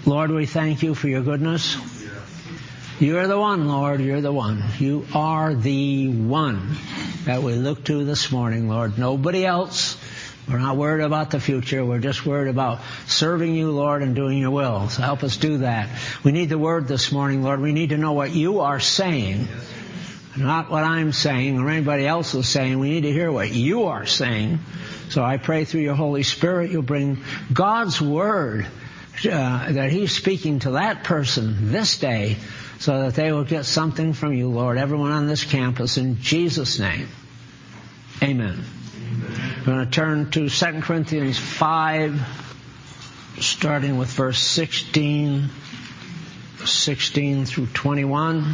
Lord, we thank you for your goodness. You're the one, Lord. You're the one. You are the one that we look to this morning, Lord. Nobody else. We're not worried about the future. We're just worried about serving you, Lord, and doing your will. So help us do that. We need the word this morning, Lord. We need to know what you are saying, not what I'm saying or anybody else is saying. We need to hear what you are saying. So I pray through your Holy Spirit you'll bring God's word that he's speaking to that person this day so that they will get something from you, Lord. Everyone on this campus, in Jesus' name. Amen. I'm going to turn to 2 Corinthians 5, starting with verse 16 through 21.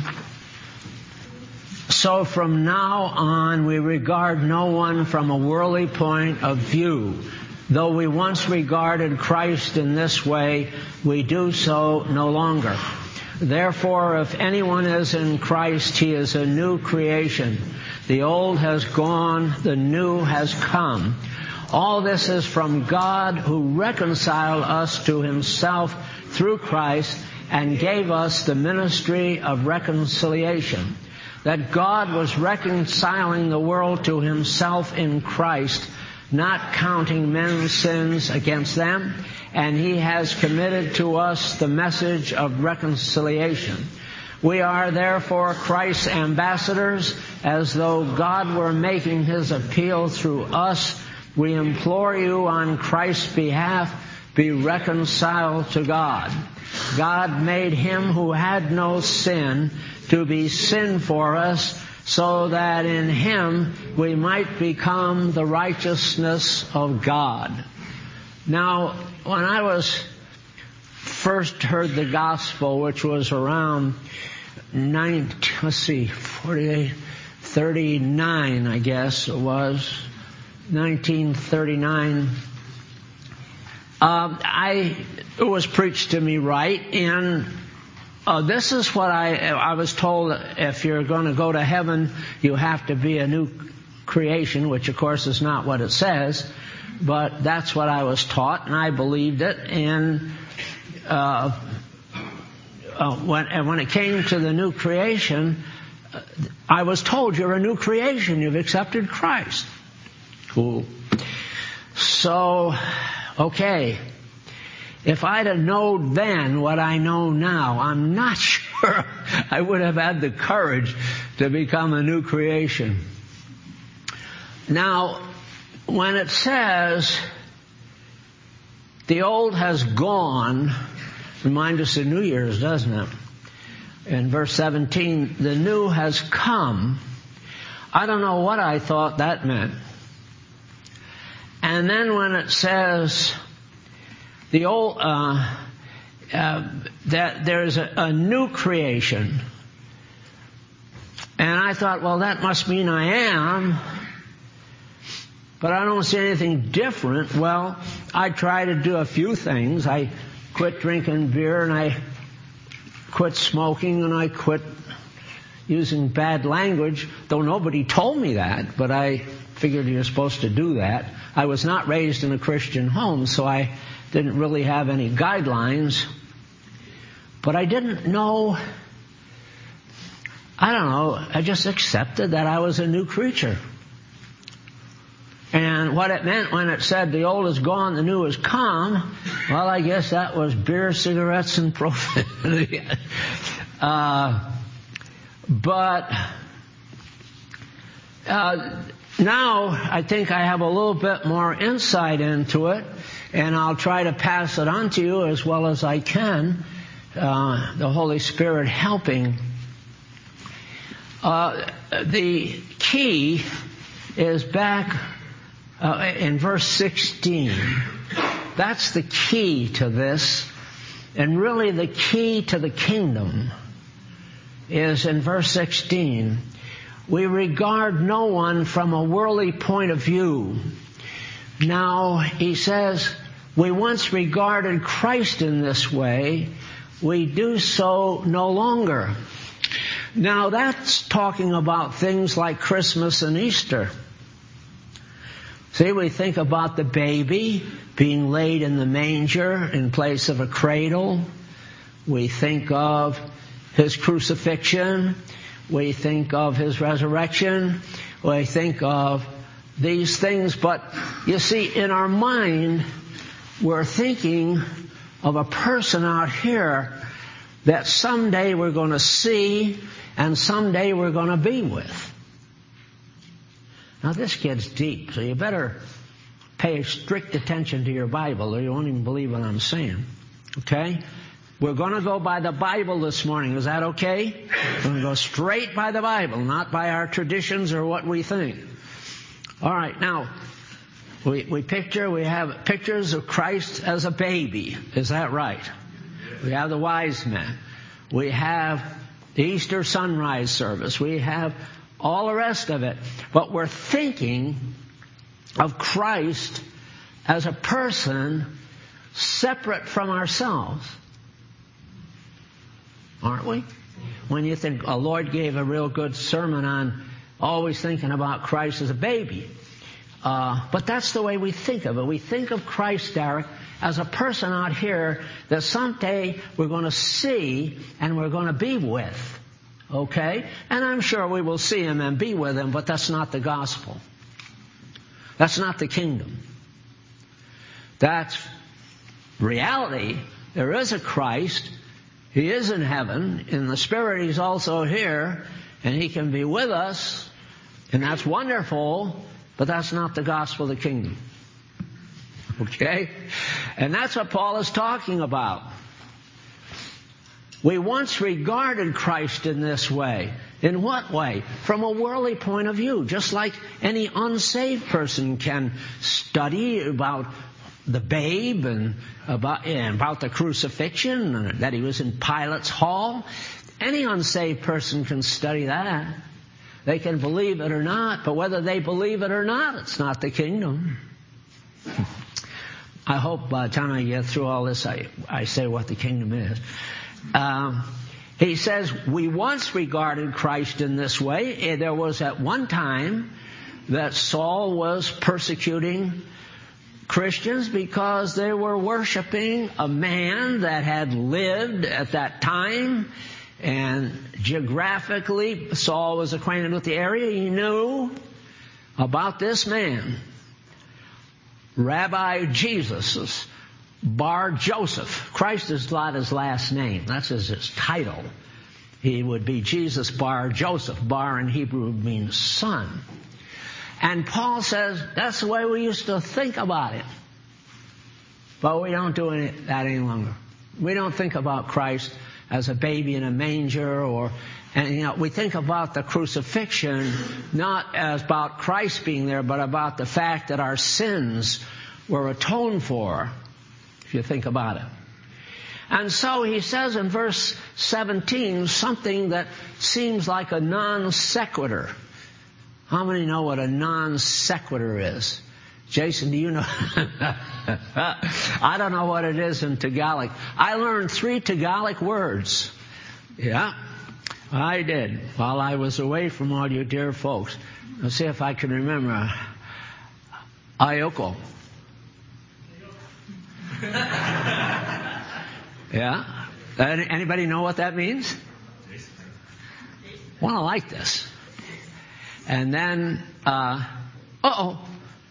So from now on we regard no one from a worldly point of view. Though we once regarded Christ in this way, we do so no longer. Therefore, if anyone is in Christ, he is a new creation. The old has gone, the new has come. All this is from God, who reconciled us to himself through Christ and gave us the ministry of reconciliation. That God was reconciling the world to himself in Christ, not counting men's sins against them, and he has committed to us the message of reconciliation. We are therefore Christ's ambassadors, as though God were making his appeal through us. We implore you on Christ's behalf, be reconciled to God. God made him who had no sin to be sin for us, so that in him we might become the righteousness of God. Now, when I was first heard the gospel, which was around 39, I guess it was, 1939, it was preached to me right, and this is what I was told: if you're going to go to heaven, you have to be a new creation, which of course is not what it says, but that's what I was taught, and I believed it. And when it came to the new creation, I was told, you're a new creation, you've accepted Christ. Cool. So, okay. If I'd have known then what I know now, I'm not sure I would have had the courage to become a new creation. Now, when it says the old has gone, reminds us of New Year's, doesn't it? In verse 17, the new has come. I don't know what I thought that meant. And then when it says the old, that there's a new creation. And I thought, well, that must mean I am. But I don't see anything different. Well, I tried to do a few things. I quit drinking beer, and I quit smoking, and I quit using bad language, though nobody told me that, but I figured you're supposed to do that. I was not raised in a Christian home, so I didn't really have any guidelines, but I didn't know, I just accepted that I was a new creature. And what it meant when it said the old is gone, the new has come, well, I guess that was beer, cigarettes, and profanity. But now I think I have a little bit more insight into it, and I'll try to pass it on to you as well as I can, the Holy Spirit helping. The key is back in verse 16. That's the key to this, and really the key to the kingdom is in verse 16. We regard no one from a worldly point of view. Now, he says, we once regarded Christ in this way. We do so no longer. Now, that's talking about things like Christmas and Easter. See, we think about the baby being laid in the manger in place of a cradle. We think of His crucifixion. We think of His resurrection. We think of these things. But you see, in our mind, we're thinking of a person out here that someday we're going to see and someday we're going to be with. Now this gets deep, so you better pay strict attention to your Bible or you won't even believe what I'm saying. Okay? We're going to go by the Bible this morning. Is that okay? We're going to go straight by the Bible, not by our traditions or what we think. All right, now, we have pictures of Christ as a baby. Is that right? We have the wise men. We have the Easter sunrise service. We have all the rest of it. But we're thinking of Christ as a person separate from ourselves. Aren't we? When you think, our Lord gave a real good sermon on always thinking about Christ as a baby. But that's the way we think of it. We think of Christ, Derek, as a person out here that someday we're going to see and we're going to be with. Okay? And I'm sure we will see Him and be with Him, but that's not the gospel. That's not the kingdom. That's reality. There is a Christ. He is in heaven. In the Spirit, He's also here. And He can be with us. And that's wonderful. But that's not the gospel of the kingdom. Okay? And that's what Paul is talking about. We once regarded Christ in this way. In what way? From a worldly point of view. Just like any unsaved person can study about the babe and about the crucifixion, and that He was in Pilate's hall. Any unsaved person can study that. They can believe it or not, but whether they believe it or not, it's not the kingdom. I hope by the time I get through all this, I say what the kingdom is. He says, we once regarded Christ in this way. There was at one time that Saul was persecuting Christians because they were worshiping a man that had lived at that time. And geographically, Saul was acquainted with the area. He knew about this man, Rabbi Jesus, Bar Joseph. Christ is not his last name. That's his title. He would be Jesus Bar Joseph. Bar in Hebrew means son. And Paul says that's the way we used to think about it. But we don't do that any longer. We don't think about Christ as a baby in a manger, we think about the crucifixion not as about Christ being there, but about the fact that our sins were atoned for, if you think about it. And so he says in verse 17 something that seems like a non sequitur. How many know what a non sequitur is? Jason, do you know? I don't know what it is in Tagalog. I learned 3 Tagalog words. Yeah, I did. While I was away from all you dear folks. Let's see if I can remember. Ayoko. Yeah? Anybody know what that means? Well, I like this. And then, uh-oh.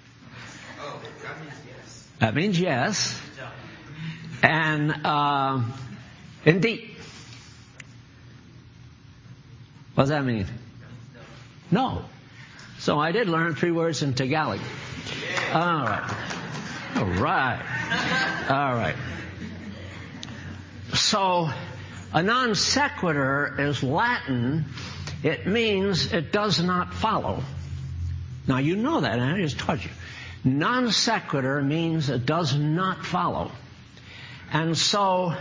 That means yes. And indeed. What does that mean? No. So I did learn 3 words in Tagalog. All right. All right. All right. So a non sequitur is Latin. It means it does not follow. Now you know that, and I just taught you. Non sequitur means it does not follow. And so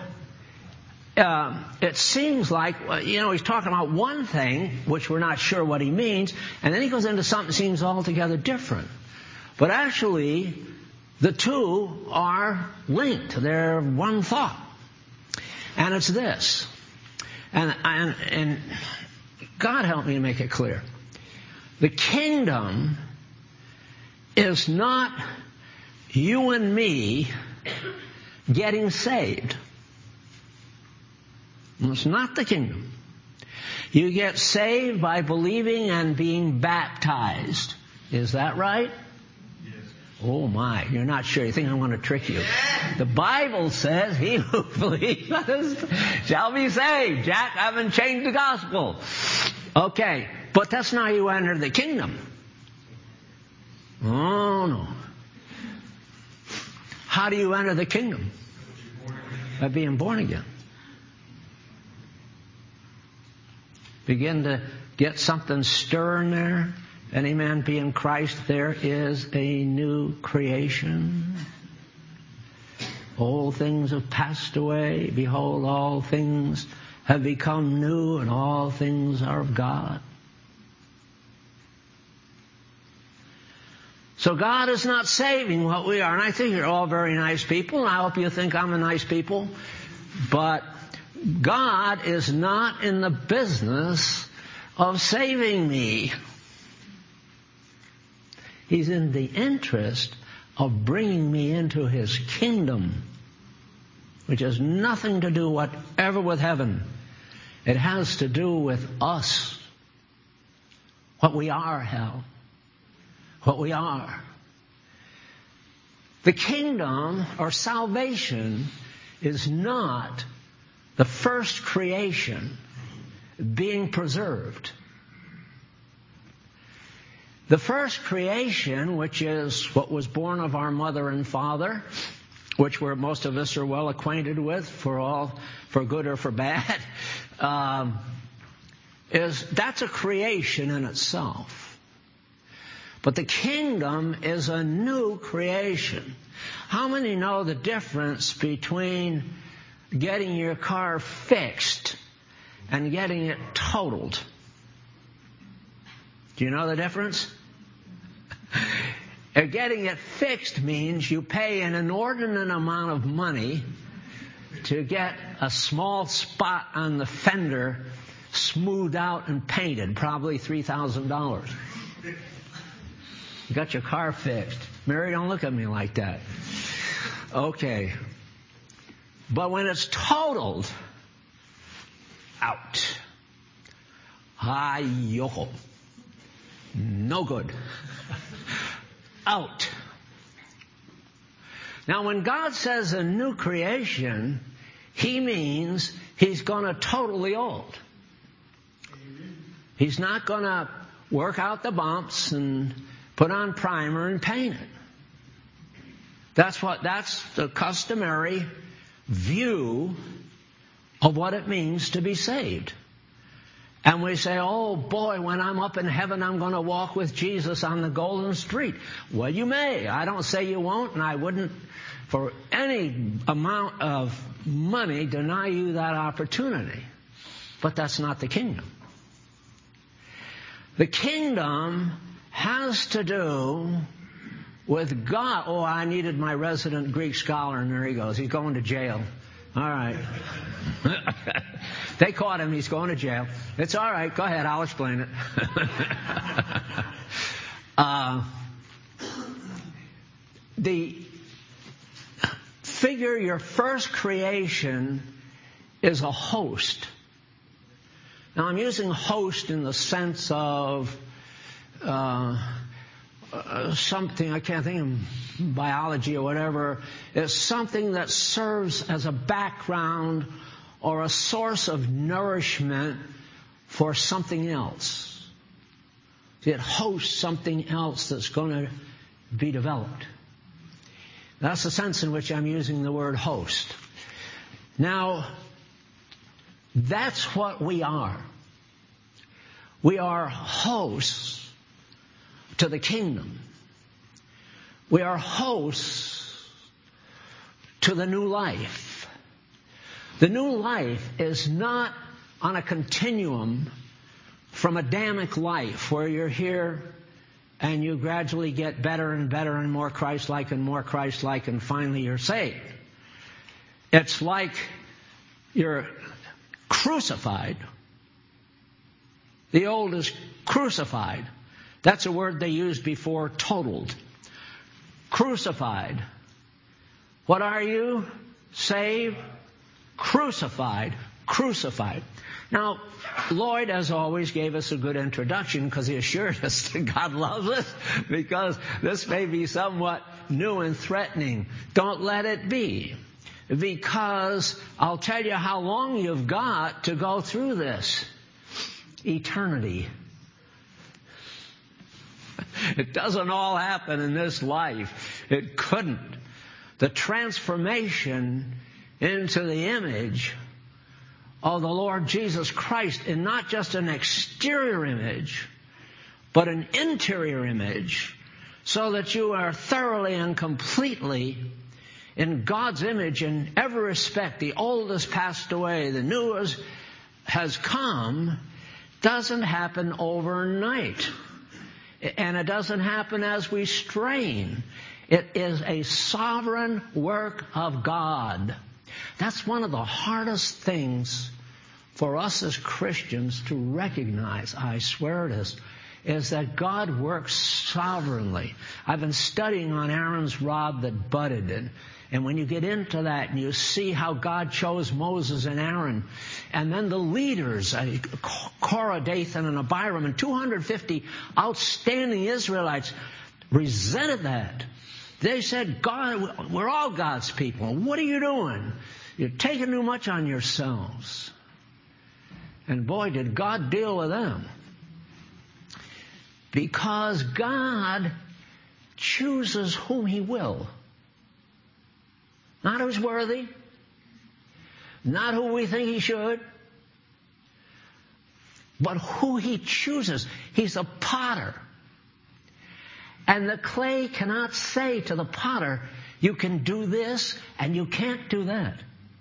it seems like, he's talking about one thing, which we're not sure what he means, and then he goes into something that seems altogether different. But actually, the two are linked. They're one thought. And it's this. And God help me to make it clear. The kingdom is not you and me getting saved. It's not the kingdom. You get saved by believing and being baptized. Is that right? Yes. Oh my, you're not sure. You think I'm going to trick you. The Bible says he who believes shall be saved. Jack, I haven't changed the gospel. Okay, but that's not how you enter the kingdom. Oh no. How do you enter the kingdom? By being born again. Begin to get something stirring there. Any man be in Christ, there is a new creation. Old things have passed away. Behold, all things have become new, and all things are of God. So God is not saving what we are. And I think you're all very nice people, and I hope you think I'm a nice people. But God is not in the business of saving me. He's in the interest of bringing me into His kingdom, which has nothing to do whatever with heaven. It has to do with us. What we are, hell. What we are. The kingdom or salvation is not the first creation being preserved. The first creation, which is what was born of our mother and father, which most of us are well acquainted with, for good or for bad, that's a creation in itself. But the kingdom is a new creation. How many know the difference between getting your car fixed and getting it totaled? Do you know the difference? Getting it fixed means you pay an inordinate amount of money to get a small spot on the fender smoothed out and painted, probably $3,000. You got your car fixed. Mary, don't look at me like that. Okay. But when it's totaled, out. Hi-yo. No good. Out. Now, when God says a new creation, He means He's going to total the old. He's not going to work out the bumps and put on primer and paint it. That's the customary view of what it means to be saved. And we say, oh boy, when I'm up in heaven, I'm going to walk with Jesus on the golden street. Well, you may. I don't say you won't, and I wouldn't, for any amount of money, deny you that opportunity. But that's not the kingdom. The kingdom has to do with God. Oh, I needed my resident Greek scholar, and there he goes. He's going to jail. All right. They caught him. He's going to jail. It's all right. Go ahead. I'll explain it. The figure, your first creation, is a host. Now, I'm using host in the sense of something, I can't think of biology or whatever, is something that serves as a background or a source of nourishment for something else. It hosts something else that's going to be developed. That's the sense in which I'm using the word host. Now, that's what we are. We are hosts to the kingdom. We are hosts to the new life. The new life is not on a continuum from Adamic life where you're here and you gradually get better and better and more Christ-like and finally you're saved. It's like you're crucified. The old is crucified. That's a word they used before totaled. Crucified. What are you? Saved? Crucified. crucified. Now, Lloyd, as always, gave us a good introduction because he assured us that God loves us, because this may be somewhat new and threatening. Don't let it be, because I'll tell you how long you've got to go through this. Eternity. It doesn't all happen in this life. It couldn't. The transformation into the image of the Lord Jesus Christ, in not just an exterior image, but an interior image, so that you are thoroughly and completely in God's image in every respect. The old has passed away, the new has come, doesn't happen overnight. And it doesn't happen as we strain. It is a sovereign work of God. That's one of the hardest things for us as Christians to recognize, I swear it is that God works sovereignly. I've been studying on Aaron's rod that budded, and when you get into that and you see how God chose Moses and Aaron, and then the leaders, Korah, Dathan, and Abiram, and 250 outstanding Israelites resented that. They said, God, we're all God's people. What are you doing? You're taking too much on yourselves. And boy, did God deal with them. Because God chooses whom He will. Not who's worthy. Not who we think He should. But who He chooses. He's a potter. And the clay cannot say to the potter, you can do this and you can't do that.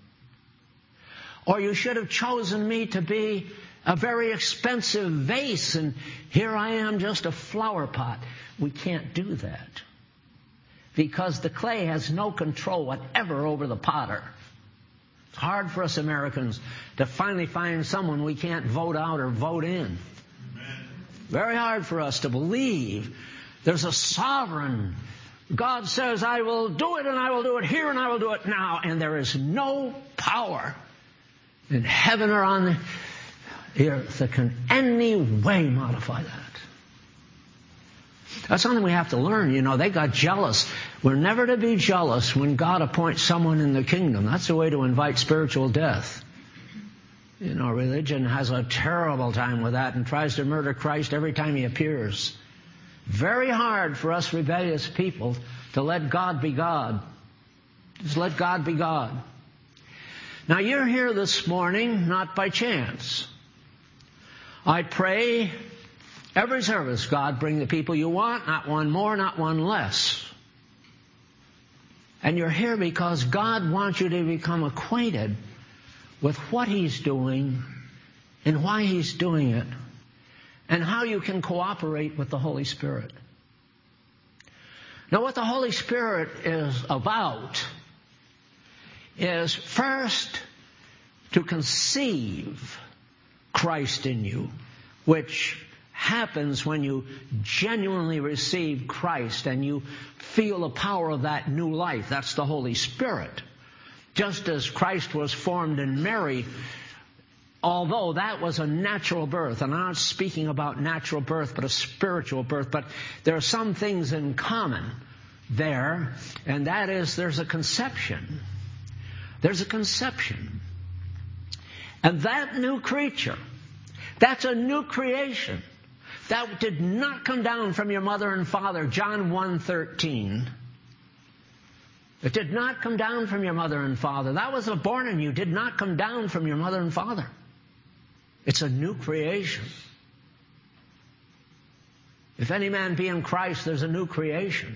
Or you should have chosen me to be a very expensive vase, and here I am just a flower pot. We can't do that. Because the clay has no control whatever over the potter. It's hard for us Americans to finally find someone we can't vote out or vote in. Amen. Very hard for us to believe there's a sovereign. God says, I will do it, and I will do it here, and I will do it now. And there is no power in heaven or on the earth that can any way modify that. That's something we have to learn. You know, they got jealous. We're never to be jealous when God appoints someone in the kingdom. That's a way to invite spiritual death. You know, religion has a terrible time with that and tries to murder Christ every time He appears. Very hard for us rebellious people to let God be God. Just let God be God. Now, you're here this morning not by chance. I pray every service, God, bring the people you want, not one more, not one less. And you're here because God wants you to become acquainted with what He's doing and why He's doing it, and how you can cooperate with the Holy Spirit. Now, what the Holy Spirit is about is first to conceive Christ in you, which happens when you genuinely receive Christ and you feel the power of that new life. That's the Holy Spirit. Just as Christ was formed in Mary, although that was a natural birth, and I'm not speaking about natural birth, but a spiritual birth, but there are some things in common there, and that is there's a conception. There's a conception. And that new creature, that's a new creation. That did not come down from your mother and father, John 1:13. It did not come down from your mother and father. That was born in you, did not come down from your mother and father. It's a new creation. If any man be in Christ, there's a new creation.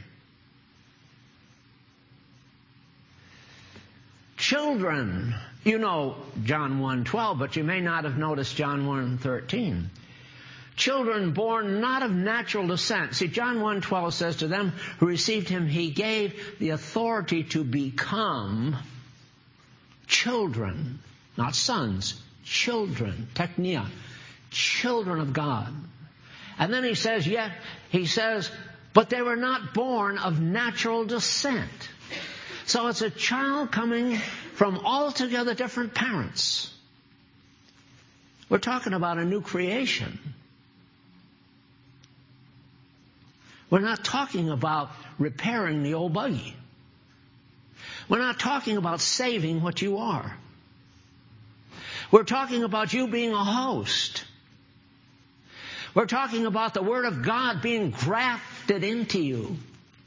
Children, you know John 1:12, but you may not have noticed John 1:13. Children born not of natural descent. See, John 1:12 says, to them who received Him, He gave the authority to become children, not sons, children, teknia, children of God. And then He says, but they were not born of natural descent. So it's a child coming from altogether different parents. We're talking about a new creation. We're not talking about repairing the old buggy. We're not talking about saving what you are. We're talking about you being a host. We're talking about the Word of God being grafted into you.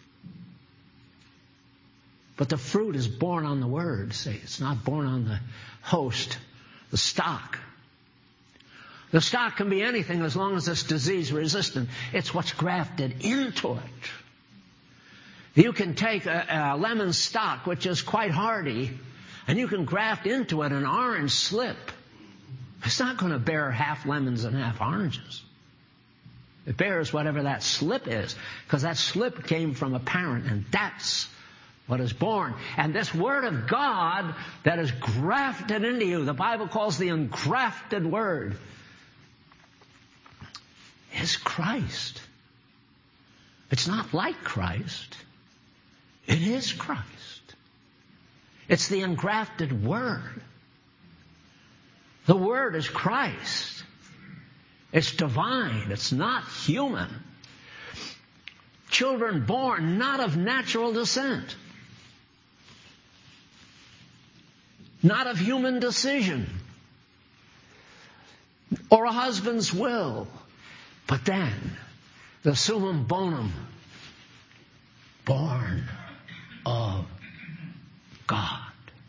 But the fruit is born on the Word. See, it's not born on the host, the stock. The stock can be anything as long as it's disease resistant. It's what's grafted into it. You can take a lemon stock, which is quite hardy, and you can graft into it an orange slip. It's not going to bear half lemons and half oranges. It bears whatever that slip is, because that slip came from a parent, and that's what is born. And this Word of God that is grafted into you, the Bible calls the engrafted Word, is Christ. It's not like Christ. It is Christ. It's the engrafted Word. The Word is Christ. It's divine. It's not human. Children born not of natural descent. Not of human decision. Or a husband's will. But then, the summum bonum, born of God.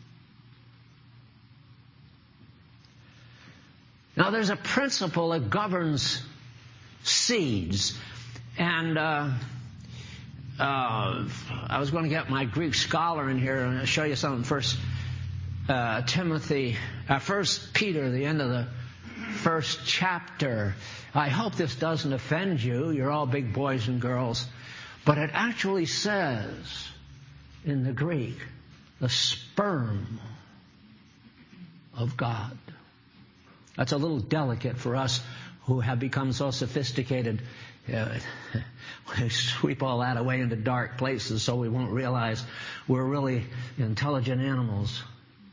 Now, there's a principle that governs seeds. And I was going to get my Greek scholar in here and show you something. First Peter, the end of the first chapter. I hope this doesn't offend you. You're all big boys and girls. But it actually says in the Greek, the sperm of God. That's a little delicate for us who have become so sophisticated. We sweep all that away into dark places so we won't realize we're really intelligent animals.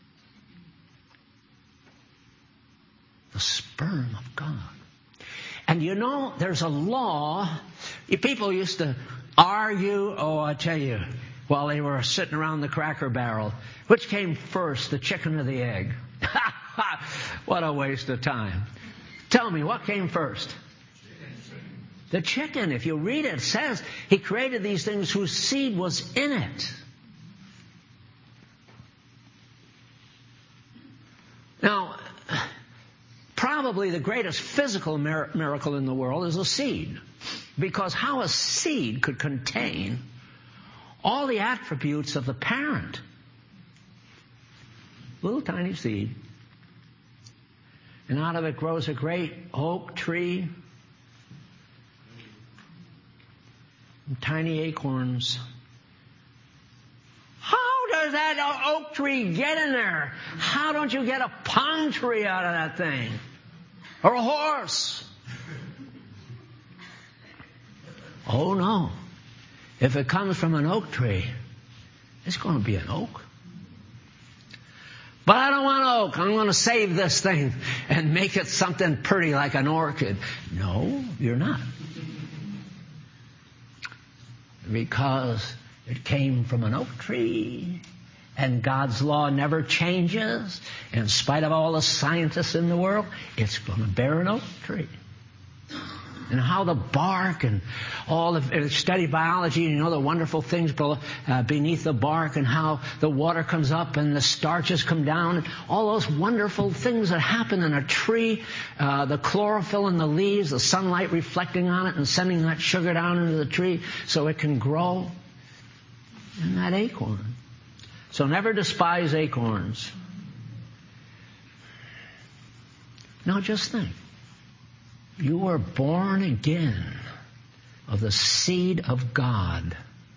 The sperm of God. And you know, there's a law. People used to argue, I tell you, while they were sitting around the Cracker Barrel, which came first, the chicken or the egg? What a waste of time. Tell me, what came first? The chicken. If you read it, it says He created these things whose seed was in it. Now, probably the greatest physical miracle in the world is a seed. Because how a seed could contain all the attributes of the parent. Little tiny seed. And out of it grows a great oak tree. And tiny acorns. How does that oak tree get in there? How don't you get a palm tree out of that thing? Or a horse? Oh no. If it comes from an oak tree, it's going to be an oak. But I don't want oak. I'm going to save this thing and make it something pretty like an orchid. No, you're not. Because it came from an oak tree. And God's law never changes. In spite of all the scientists in the world, it's going to bear an oak tree. And how the bark and all of study biology, you know the wonderful things beneath the bark and how the water comes up and the starches come down. And all those wonderful things that happen in a tree, the chlorophyll in the leaves, the sunlight reflecting on it and sending that sugar down into the tree so it can grow. And that acorn. So never despise acorns. Now just think. You were born again of the seed of God.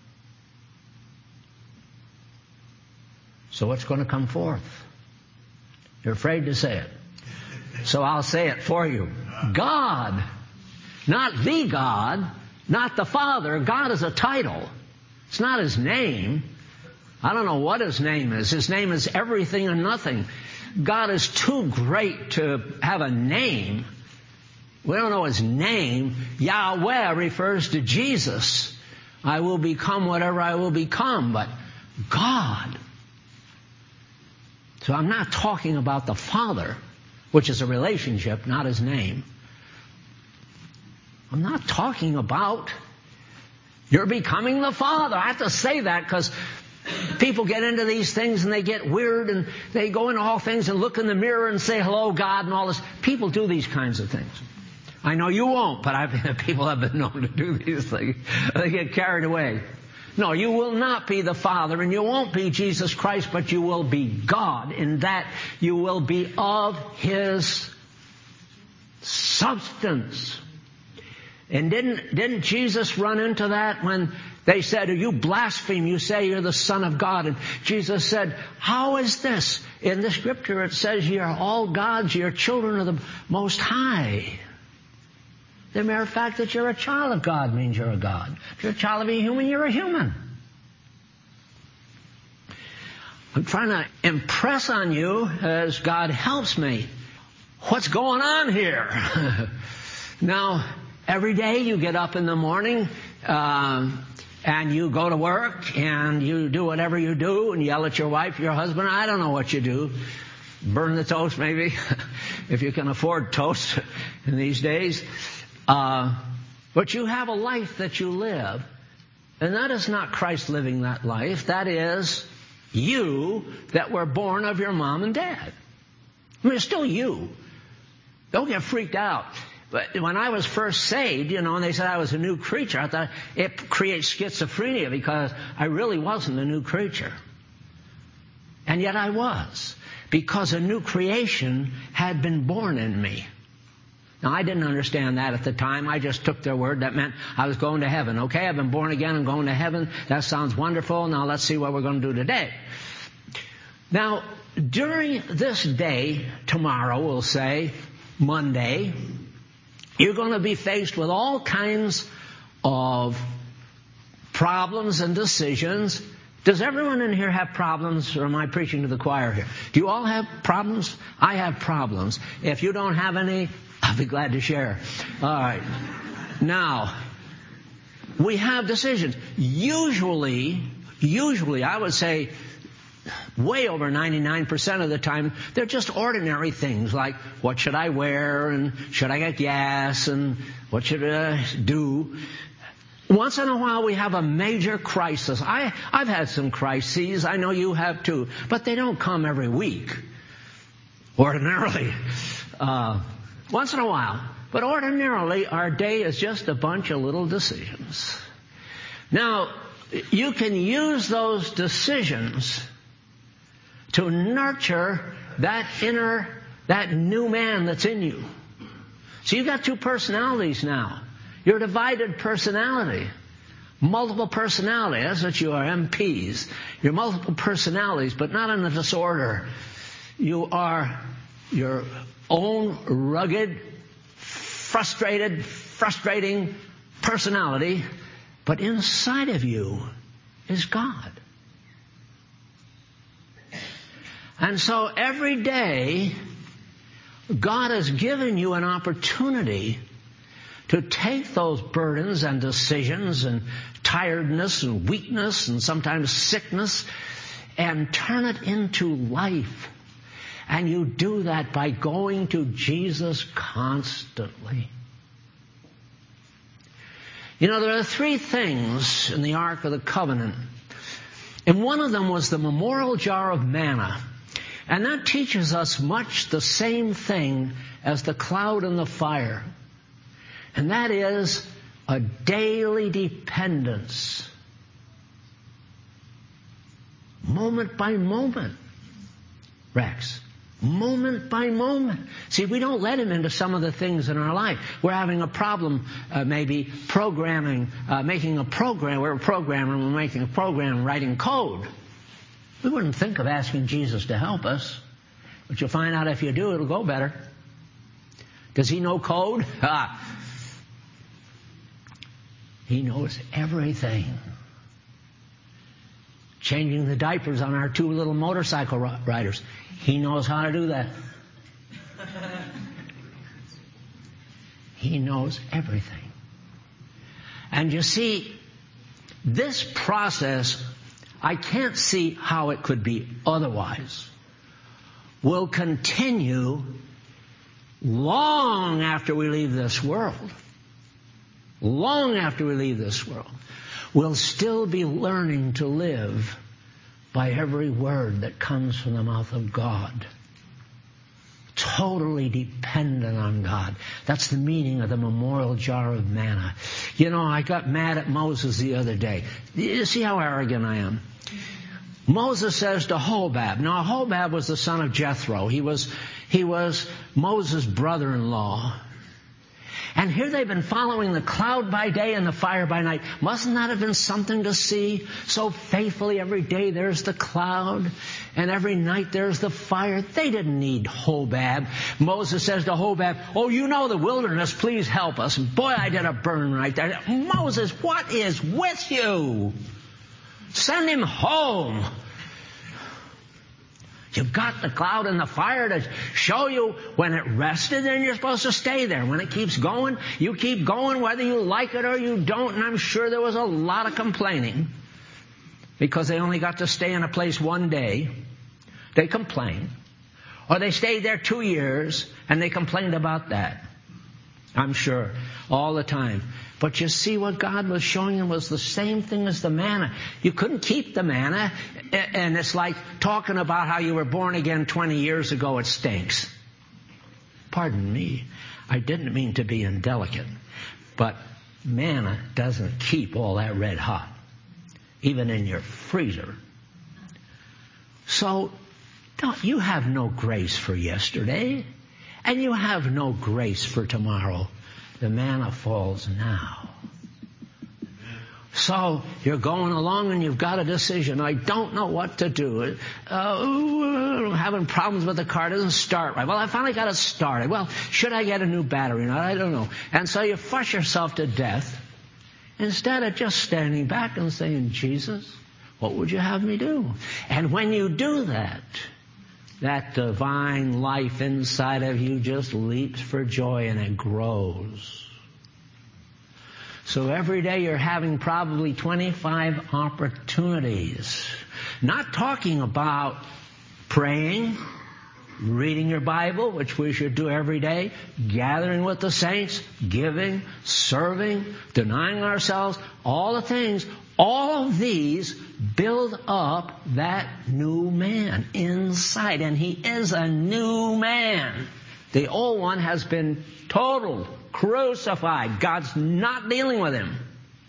So what's going to come forth? You're afraid to say it. So I'll say it for you. God. Not the God. Not the Father. God is a title. It's not His name. I don't know what His name is. His name is everything and nothing. God is too great to have a name. We don't know his name. Yahweh refers to Jesus. I will become whatever I will become, but God. So I'm not talking about the Father, which is a relationship, not his name. I'm not talking about you're becoming the Father. I have to say that because people get into these things and they get weird and they go into all things and look in the mirror and say, hello, God, and all this. People do these kinds of things. I know you won't, but people have been known to do these things. They get carried away. No, you will not be the Father, and you won't be Jesus Christ, but you will be God. In that you will be of his substance. And didn't Jesus run into that when they said, you blaspheme, you say you're the Son of God. And Jesus said, how is this? In the scripture it says you're all gods, you're children of the Most High. The mere fact that you're a child of God means you're a God. If you're a child of a human, you're a human. I'm trying to impress on you, as God helps me, what's going on here. Now, every day you get up in the morning and you go to work and you do whatever you do and yell at your wife, your husband. I don't know what you do. Burn the toast maybe, if you can afford toast in these days. But you have a life that you live. And that is not Christ living that life. That is you that were born of your mom and dad. I mean, it's still you. Don't get freaked out. But when I was first saved, and they said I was a new creature, I thought it creates schizophrenia because I really wasn't a new creature. And yet I was, because a new creation had been born in me. Now, I didn't understand that at the time. I just took their word. That meant I was going to heaven. Okay, I've been born again and going to heaven. That sounds wonderful. Now let's see what we're going to do today. Now, during this day, tomorrow we'll say, Monday, you're going to be faced with all kinds of problems and decisions. Does everyone in here have problems, or am I preaching to the choir here? Do you all have problems? I have problems. If you don't have any, I'll be glad to share. All right. Now, we have decisions. Usually, I would say way over 99% of the time, they're just ordinary things like what should I wear and should I get gas and what should I do. Once in a while we have a major crisis. I've had some crises. I know you have too. But they don't come every week. Ordinarily. Once in a while. But ordinarily our day is just a bunch of little decisions. Now, you can use those decisions to nurture that new man that's in you. So you've got two personalities now. You're a divided personality. Multiple personality. That's what you are, MPs. You're multiple personalities, but not in a disorder. You are your own rugged, frustrating personality, but inside of you is God. And so every day, God has given you an opportunity to take those burdens and decisions and tiredness and weakness and sometimes sickness and turn it into life. And you do that by going to Jesus constantly. There are three things in the Ark of the Covenant. And one of them was the memorial jar of manna. And that teaches us much the same thing as the cloud and the fire. And that is a daily dependence. Moment by moment, Rex. Moment by moment. See, we don't let him into some of the things in our life. We're having a problem, maybe programming, making a program. We're a programmer and we're making a program, writing code. We wouldn't think of asking Jesus to help us. But you'll find out if you do, it'll go better. Does he know code? He knows everything. changing the diapers on our 2 little motorcycle riders. He knows how to do that. He knows everything. And you see, this process, I can't see how it could be otherwise, will continue long after we leave this world. Long after we leave this world. We'll still be learning to live by every word that comes from the mouth of God. Totally dependent on God. That's the meaning of the memorial jar of manna. You know, I got mad at Moses the other day. You see how arrogant I am? Moses says to Hobab. Now, Hobab was the son of Jethro. He was Moses' brother-in-law. And here they've been following the cloud by day and the fire by night. Mustn't that have been something to see? So faithfully every day there's the cloud and every night there's the fire. They didn't need Hobab. Moses says to Hobab, oh, you know the wilderness, please help us. And boy, I did a burn right there. Moses, what is with you? Send him home. You've got the cloud and the fire to show you when it rested, and you're supposed to stay there. When it keeps going, you keep going whether you like it or you don't. And I'm sure there was a lot of complaining because they only got to stay in a place one day. They complained. Or they stayed there 2 years and they complained about that. I'm sure, all the time. But you see, what God was showing them was the same thing as the manna. You couldn't keep the manna, and it's like talking about how you were born again 20 years ago. It stinks. Pardon me. I didn't mean to be indelicate. But manna doesn't keep all that red hot, even in your freezer. So, you have no grace for yesterday, and you have no grace for tomorrow. The manna falls now. So you're going along and you've got a decision. I don't know what to do. I'm having problems with the car. It doesn't start right. Well, I finally got it started. Well, should I get a new battery? I don't know. And so you fuss yourself to death instead of just standing back and saying, Jesus, what would you have me do? And when you do that, that divine life inside of you just leaps for joy and it grows. So every day you're having probably 25 opportunities. Not talking about praying, reading your Bible, which we should do every day, gathering with the saints, giving, serving, denying ourselves, all the things. All of these build up that new man inside. And he is a new man. The old one has been totaled, crucified. God's not dealing with him.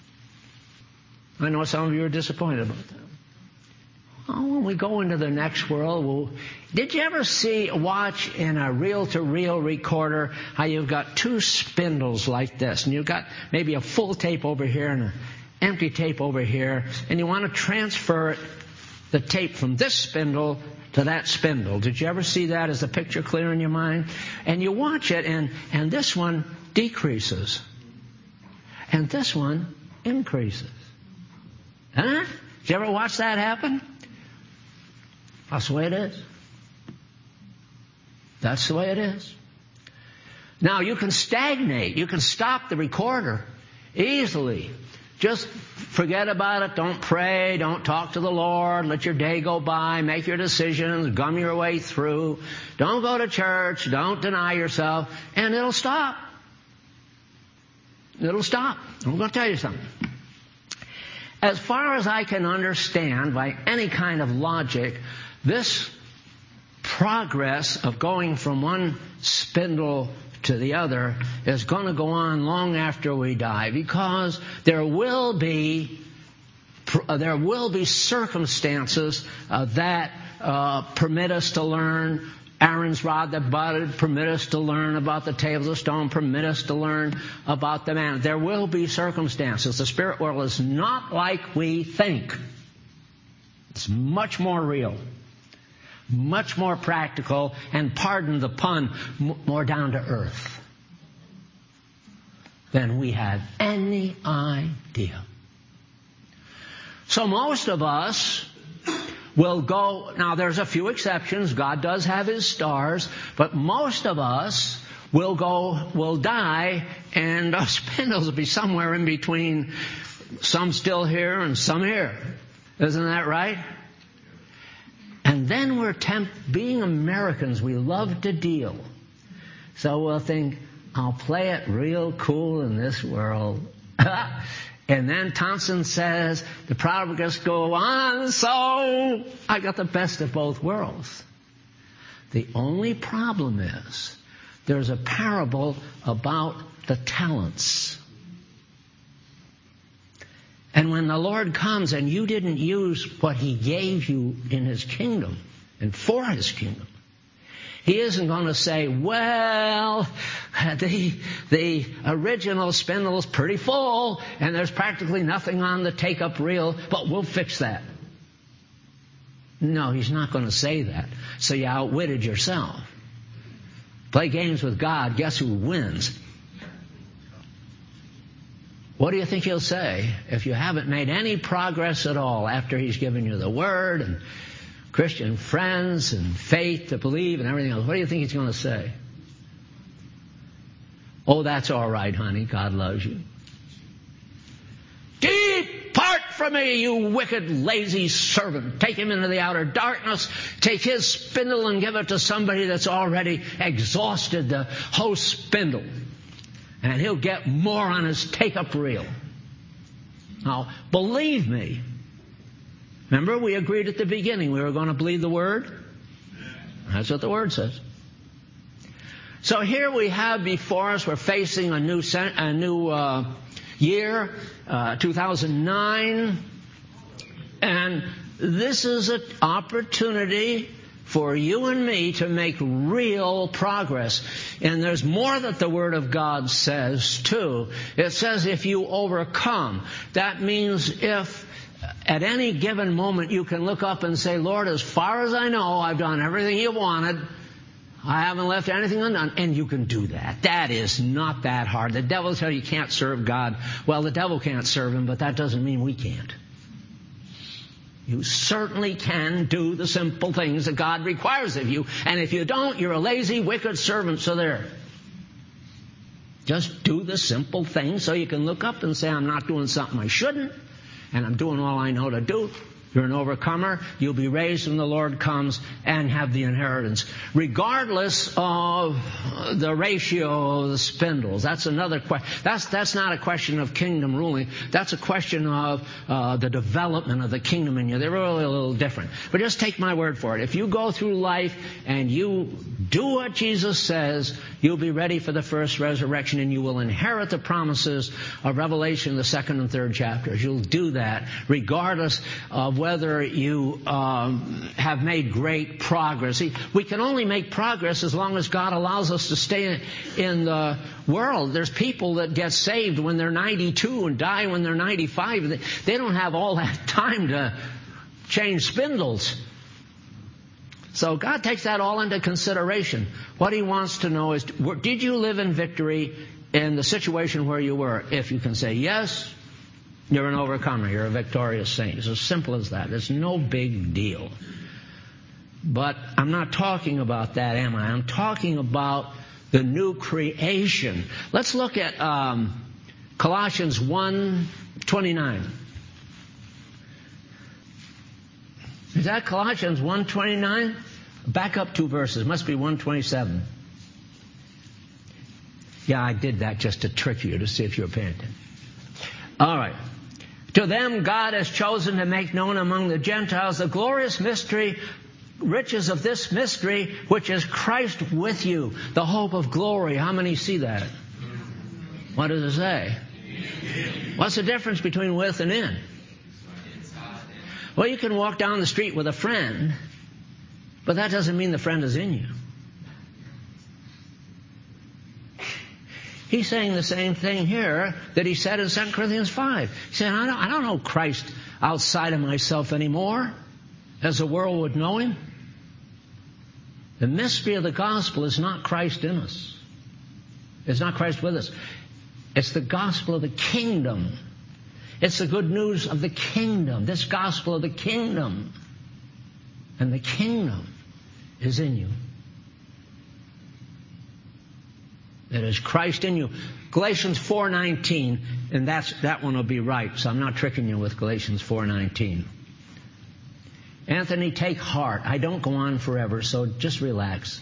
I know some of you are disappointed about that. Oh, when we go into the next world, did you ever watch in a reel-to-reel recorder how you've got 2 spindles like this, and you've got maybe a full tape over here and an empty tape over here, and you want to transfer the tape from this spindle to that spindle. Did you ever see that? Is the picture clear in your mind? And you watch it, and this one decreases, and this one increases. Huh? Did you ever watch that happen? That's the way it is. That's the way it is. Now, you can stagnate. You can stop the recorder easily. Just forget about it. Don't pray. Don't talk to the Lord. Let your day go by. Make your decisions. Gum your way through. Don't go to church. Don't deny yourself. And it'll stop. It'll stop. I'm going to tell you something. As far as I can understand by any kind of logic, this progress of going from one spindle to the other is going to go on long after we die, because there will be circumstances that permit us to learn. Aaron's rod that budded, permit us to learn about the tables of stone, permit us to learn about the manna. There will be circumstances. The spirit world is not like we think. It's much more real, much more practical, and pardon the pun, more down to earth than we had any idea. So most of us will go. Now, there's a few exceptions. God does have His stars, but most of us will die, and our spindles will be somewhere in between, some still here and some here. Isn't that right? And then we're being Americans, we love to deal. So we'll think, I'll play it real cool in this world. And then Thompson says, the progress go on, so I got the best of both worlds. The only problem is, there's a parable about the talents. And when the Lord comes and you didn't use what He gave you in His kingdom and for His kingdom, He isn't going to say, well, the original spindle's pretty full and there's practically nothing on the take-up reel, but we'll fix that. No, He's not going to say that. So you outwitted yourself. Play games with God, guess who wins? What do you think He'll say if you haven't made any progress at all after He's given you the Word and Christian friends and faith to believe and everything else? What do you think He's going to say? Oh, that's all right, honey. God loves you. Depart from me, you wicked, lazy servant. Take him into the outer darkness. Take his spindle and give it to somebody that's already exhausted the whole spindle. And he'll get more on his take-up reel. Now, believe me. Remember, we agreed at the beginning we were going to believe the Word? That's what the Word says. So here we have before us, we're facing a new year, 2009. And this is an opportunity for you and me to make real progress. And there's more that the Word of God says, too. It says if you overcome. That means if at any given moment you can look up and say, Lord, as far as I know, I've done everything You wanted. I haven't left anything undone. And you can do that. That is not that hard. The devil tells you can't serve God. Well, the devil can't serve Him, but that doesn't mean we can't. You certainly can do the simple things that God requires of you. And if you don't, you're a lazy, wicked servant. So there. Just do the simple things so you can look up and say, I'm not doing something I shouldn't. And I'm doing all I know to do. You're an overcomer. You'll be raised when the Lord comes and have the inheritance. Regardless of the ratio of the spindles. That's another question. That's not a question of kingdom ruling. That's a question of the development of the kingdom in you. They're really a little different. But just take my word for it. If you go through life and you do what Jesus says, you'll be ready for the first resurrection and you will inherit the promises of Revelation, the 2nd and 3rd chapters. You'll do that regardless of whether you have made great progress. See, we can only make progress as long as God allows us to stay in the world. There's people that get saved when they're 92 and die when they're 95. They don't have all that time to change spindles. So God takes that all into consideration. What He wants to know is, did you live in victory in the situation where you were? If you can say yes, you're an overcomer. You're a victorious saint. It's as simple as that. It's no big deal. But I'm not talking about that, am I? I'm talking about the new creation. Let's look at Colossians 1:29. Is that Colossians 1:29? Back up 2 verses. Must be 1:27. Yeah, I did that just to trick you to see if you were paying attention. All right. To them God has chosen to make known among the Gentiles the glorious mystery, riches of this mystery, which is Christ with you, the hope of glory. How many see that? What does it say? What's the difference between with and in? Well, you can walk down the street with a friend, but that doesn't mean the friend is in you. He's saying the same thing here that he said in 2 Corinthians 5. He said, I don't know Christ outside of myself anymore, as the world would know Him. The mystery of the gospel is not Christ in us. It's not Christ with us. It's the gospel of the kingdom. It's the good news of the kingdom. This gospel of the kingdom. and the kingdom is in you. It is Christ in you. Galatians 4:19, and that one will be right, so I'm not tricking you with Galatians 4:19. Anthony, take heart. I don't go on forever, so just relax.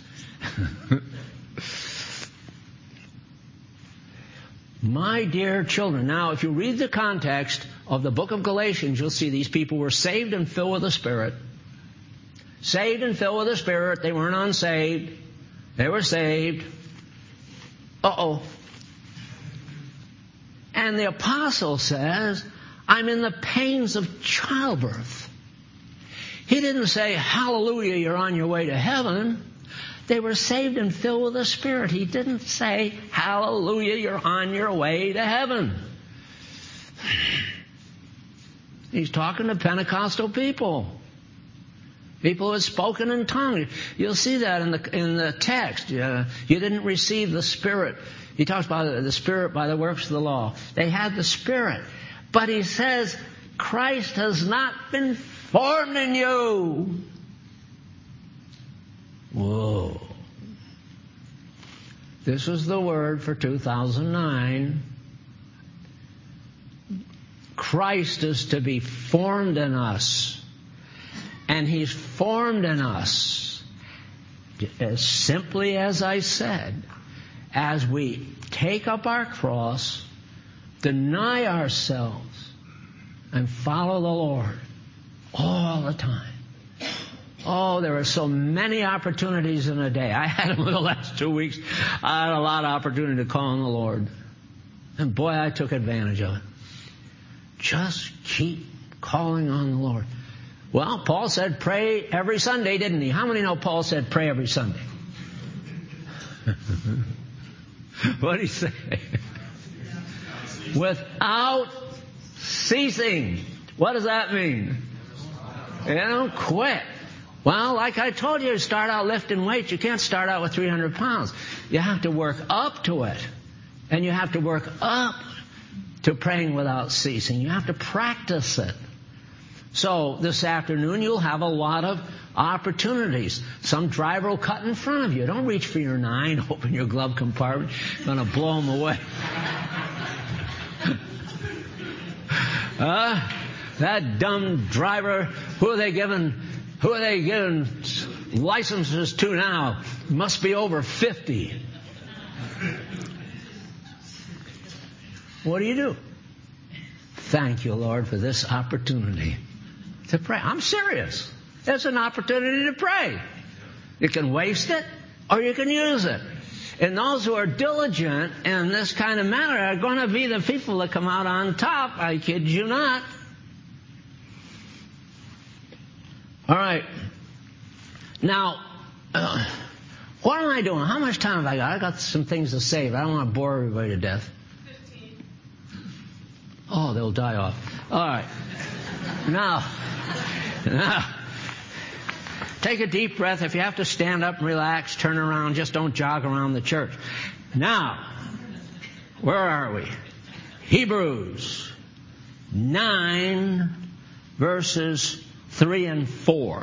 My dear children, now if you read the context of the book of Galatians, you'll see these people were saved and filled with the Spirit. Saved and filled with the Spirit. They weren't unsaved. They were saved. Uh-oh. And the apostle says, I'm in the pains of childbirth. He didn't say, hallelujah, you're on your way to heaven. They were saved and filled with the Spirit. He didn't say, hallelujah, you're on your way to heaven. He's talking to Pentecostal people. People who had spoken in tongues. You'll see that in the text. You didn't receive the Spirit. He talks about the Spirit by the works of the law. They had the Spirit. But he says, Christ has not been formed in you. Whoa. This was the word for 2009. Christ is to be formed in us. And He's formed in us, as simply as I said, as we take up our cross, deny ourselves, and follow the Lord all the time. Oh, there are so many opportunities in a day. I had them in the last 2 weeks. I had a lot of opportunity to call on the Lord. And boy, I took advantage of it. Just keep calling on the Lord. Well, Paul said pray every Sunday, didn't he? How many know Paul said pray every Sunday? What did he say? Without ceasing. What does that mean? You don't quit. Well, like I told you, start out lifting weights. You can't start out with 300 pounds. You have to work up to it. And you have to work up to praying without ceasing. You have to practice it. So this afternoon you'll have a lot of opportunities. Some driver will cut in front of you. Don't reach for your 9. Open your glove compartment. You're going to blow them away. That dumb driver, who are they giving licenses to now? Must be over 50. What do? Thank you, Lord, for this opportunity to pray. I'm serious. It's an opportunity to pray. You can waste it or you can use it. And those who are diligent in this kind of matter are going to be the people that come out on top. I kid you not. All right. Now, what am I doing? How much time have I got? I got some things to save. I don't want to bore everybody to death. 15. Oh, they'll die off. All right. Now, take a deep breath. If you have to stand up and relax, turn around. Just don't jog around the church. Now, where are we? Hebrews 9, verses 3 and 4.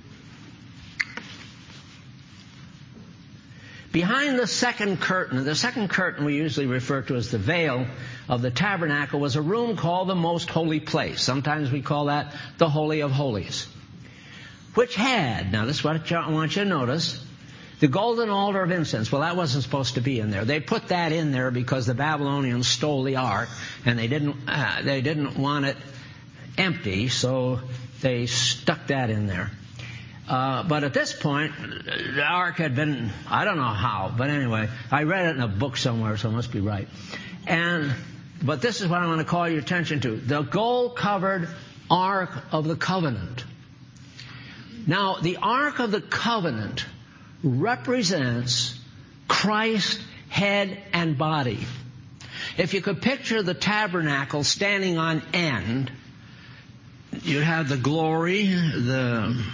Behind the second curtain we usually refer to as the veil of the tabernacle, was a room called the most holy place. Sometimes we call that the Holy of Holies. Which had, now this is what I want you to notice, the golden altar of incense. Well, that wasn't supposed to be in there. They put that in there because the Babylonians stole the ark, and they didn't want it empty, so they stuck that in there. But at this point, the ark had been, I don't know how, but anyway, I read it in a book somewhere, so it must be right. But this is what I want to call your attention to. The gold-covered Ark of the Covenant. Now, the Ark of the Covenant represents Christ's head and body. If you could picture the tabernacle standing on end, you'd have the glory, the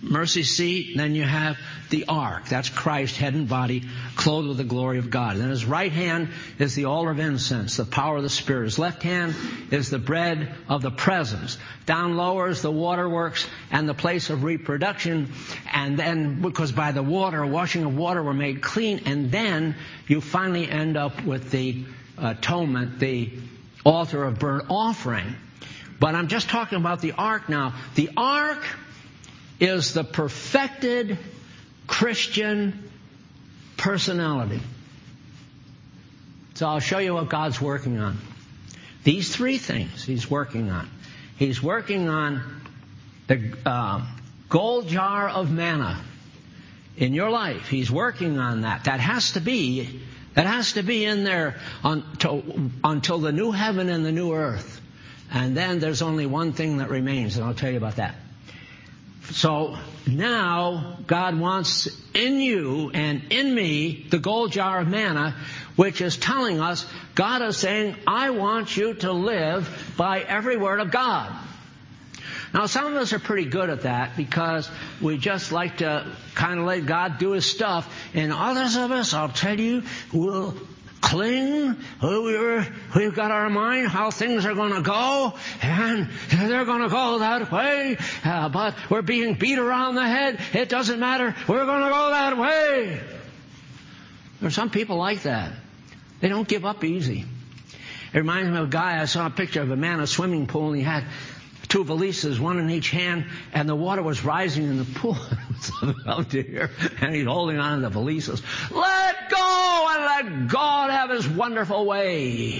mercy seat. Then you have the ark. That's Christ, head and body, clothed with the glory of God. And then his right hand is the altar of incense, the power of the Spirit. His left hand is the bread of the presence. Down lower is the waterworks and the place of reproduction. And then, because by the water, washing of water, we're made clean. And then you finally end up with the atonement, the altar of burnt offering. But I'm just talking about the ark now. The ark is the perfected Christian personality. So I'll show you what God's working on. These three things he's working on. He's working on the gold jar of manna in your life. He's working on that. That has to be in there until the new heaven and the new earth. And then there's only one thing that remains, and I'll tell you about that. So now God wants in you and in me the gold jar of manna, which is telling us, God is saying, I want you to live by every word of God. Now, some of us are pretty good at that because we just like to kind of let God do his stuff. And others of us, I'll tell you, will cling. We've got our mind how things are going to go, and they're going to go that way, but we're being beat around the head. It doesn't matter. We're going to go that way. There are some people like that. They don't give up easy. It reminds me of a guy, I saw a picture of a man in a swimming pool, and he had two valises, one in each hand, and the water was rising in the pool. Up to here, and he's holding on to the valises. Let go and let God have his wonderful way.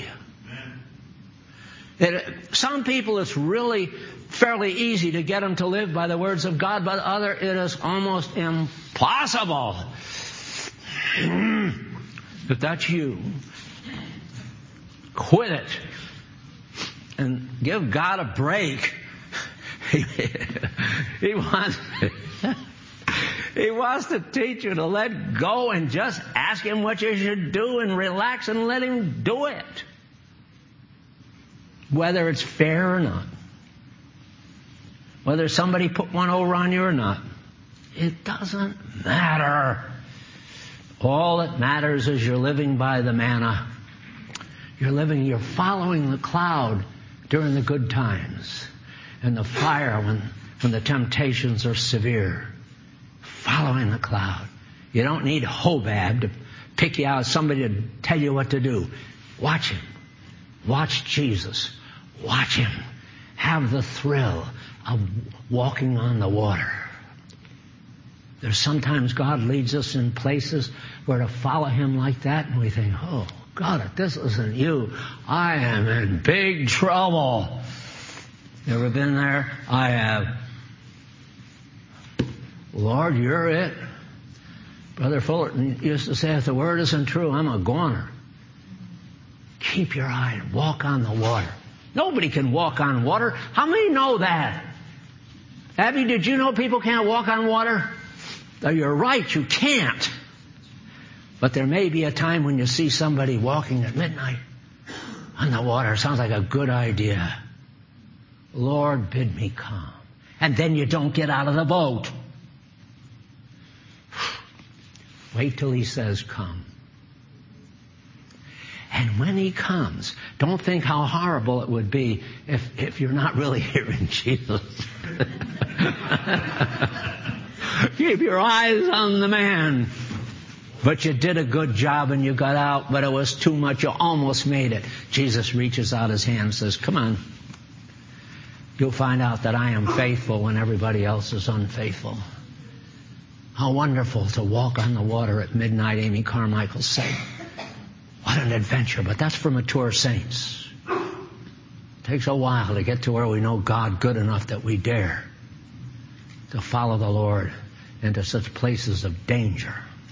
Some people, it's really fairly easy to get them to live by the words of God, but other it is almost impossible. If that's you, quit it and give God a break. He wants to teach you to let go and just ask him what you should do and relax and let him do it. Whether it's fair or not. Whether somebody put one over on you or not. It doesn't matter. All that matters is you're living by the manna. You're following the cloud during the good times. And the fire when the temptations are severe. Following the cloud. You don't need Hobab to pick you out, somebody to tell you what to do. Watch him. Watch Jesus. Watch him. Have the thrill of walking on the water. There's sometimes God leads us in places where to follow him like that, and we think, oh, God, if this isn't you, I am in big trouble. You ever been there? I have. Lord, you're it. Brother Fullerton used to say, if the word isn't true, I'm a goner. Keep your eye and walk on the water. Nobody can walk on water. How many know that? Abby, did you know people can't walk on water? You're right, you can't. But there may be a time when you see somebody walking at midnight on the water. Sounds like a good idea. Lord, bid me come. And then you don't get out of the boat. Wait till he says come. And when he comes, don't think how horrible it would be if you're not really hearing Jesus. Keep your eyes on the man. But you did a good job and you got out, but it was too much. You almost made it. Jesus reaches out his hand and says, come on. You'll find out that I am faithful when everybody else is unfaithful. How wonderful to walk on the water at midnight, Amy Carmichael said. What an adventure, but that's for mature saints. It takes a while to get to where we know God good enough that we dare to follow the Lord into such places of danger.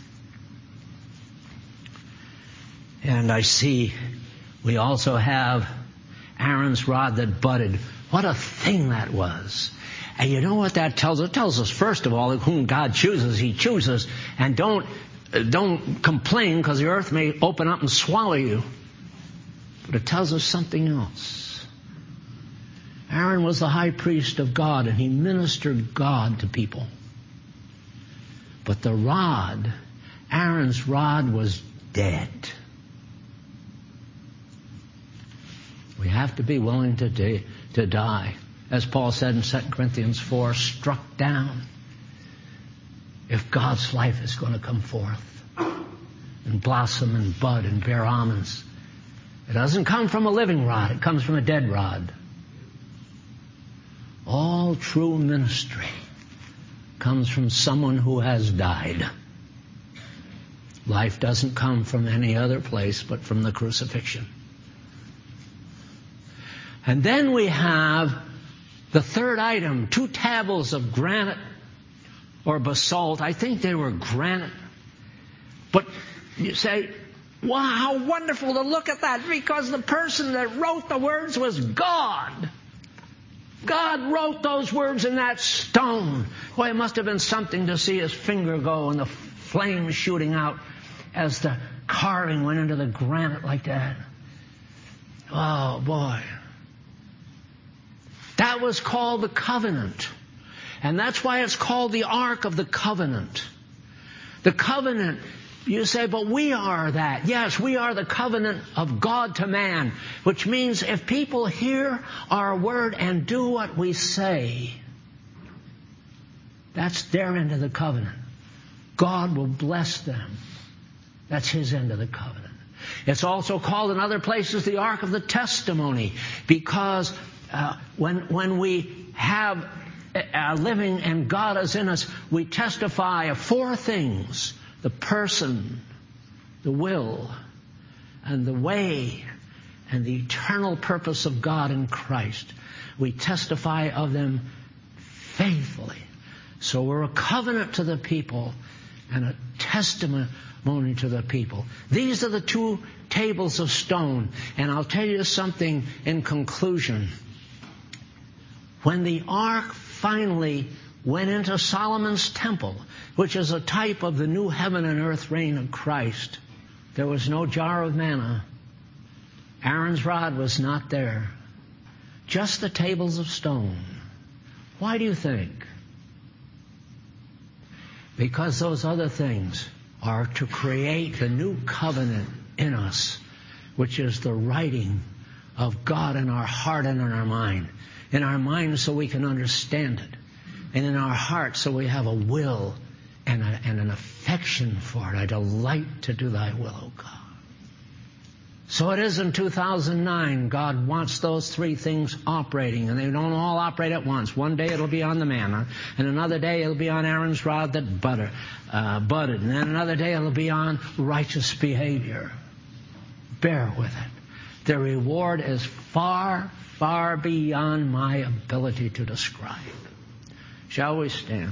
And I see we also have Aaron's rod that budded. What a thing that was. And you know what that tells us? It tells us, first of all, that whom God chooses, he chooses. And don't complain because the earth may open up and swallow you. But it tells us something else. Aaron was the high priest of God, and he ministered God to people. But the rod, Aaron's rod, was dead. We have to be willing to die. As Paul said in 2 Corinthians 4, struck down. If God's life is going to come forth and blossom and bud and bear almonds, it doesn't come from a living rod. It comes from a dead rod. All true ministry comes from someone who has died. Life doesn't come from any other place but from the crucifixion. And then we have the third item, 2 tables of granite or basalt. I think they were granite. But you say, wow, how wonderful to look at that, because the person that wrote the words was God. God wrote those words in that stone. Boy, it must have been something to see his finger go and the flame shooting out as the carving went into the granite like that. Oh, boy. That was called the covenant. And that's why it's called the Ark of the Covenant. The covenant, you say, but we are that. Yes, we are the covenant of God to man, which means if people hear our word and do what we say, that's their end of the covenant. God will bless them. That's his end of the covenant. It's also called in other places the Ark of the Testimony, because when we have living and God is in us, we testify of 4 things: the person, the will, and the way, and the eternal purpose of God in Christ. We testify of them faithfully. So we're a covenant to the people and a testimony to the people. These are the 2 tables of stone. And I'll tell you something in conclusion. When the ark finally went into Solomon's temple, which is a type of the new heaven and earth reign of Christ, there was no jar of manna. Aaron's rod was not there. Just the tables of stone. Why do you think? Because those other things are to create the new covenant in us, which is the writing of God in our heart and in our mind. In our mind so we can understand it. And in our heart so we have a will and an affection for it. I delight to do thy will, O God. So it is in 2009. God wants those 3 things operating, and they don't all operate at once. One day it'll be on the manna, and another day it'll be on Aaron's rod that budded, and then another day it'll be on righteous behavior. Bear with it. The reward is far, far beyond my ability to describe. Shall we stand?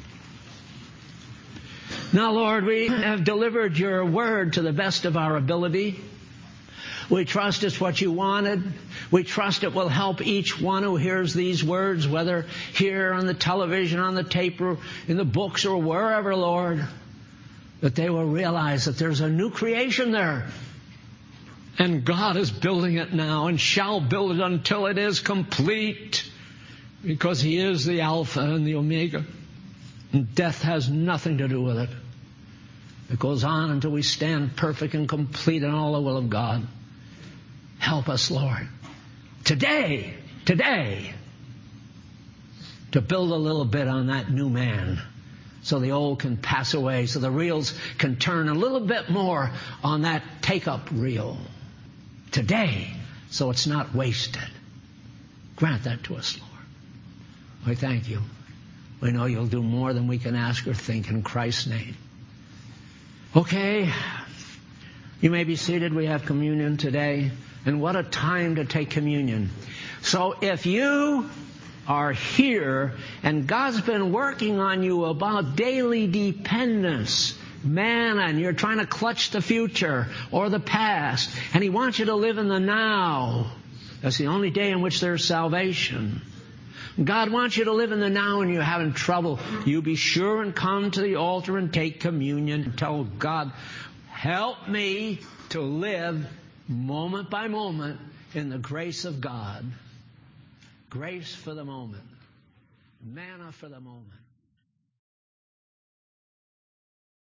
Now, Lord, we have delivered your word to the best of our ability. We trust it's what you wanted. We trust it will help each one who hears these words, whether here on the television, on the tape, or in the books, or wherever, Lord, that they will realize that there's a new creation there. And God is building it now and shall build it until it is complete, because he is the Alpha and the Omega. And death has nothing to do with it. It goes on until we stand perfect and complete in all the will of God. Help us, Lord, today, to build a little bit on that new man, so the old can pass away, so the reels can turn a little bit more on that take-up reel. Today, so it's not wasted. Grant that to us, Lord. We thank you. We know you'll do more than we can ask or think, in Christ's name. Okay, you may be seated. We have communion today. And what a time to take communion. So if you are here and God's been working on you about daily dependence, manna, and you're trying to clutch the future or the past, and he wants you to live in the now. That's the only day in which there's salvation. God wants you to live in the now, and you're having trouble. You be sure and come to the altar and take communion and tell God, help me to live moment by moment in the grace of God. Grace for the moment. Manna for the moment.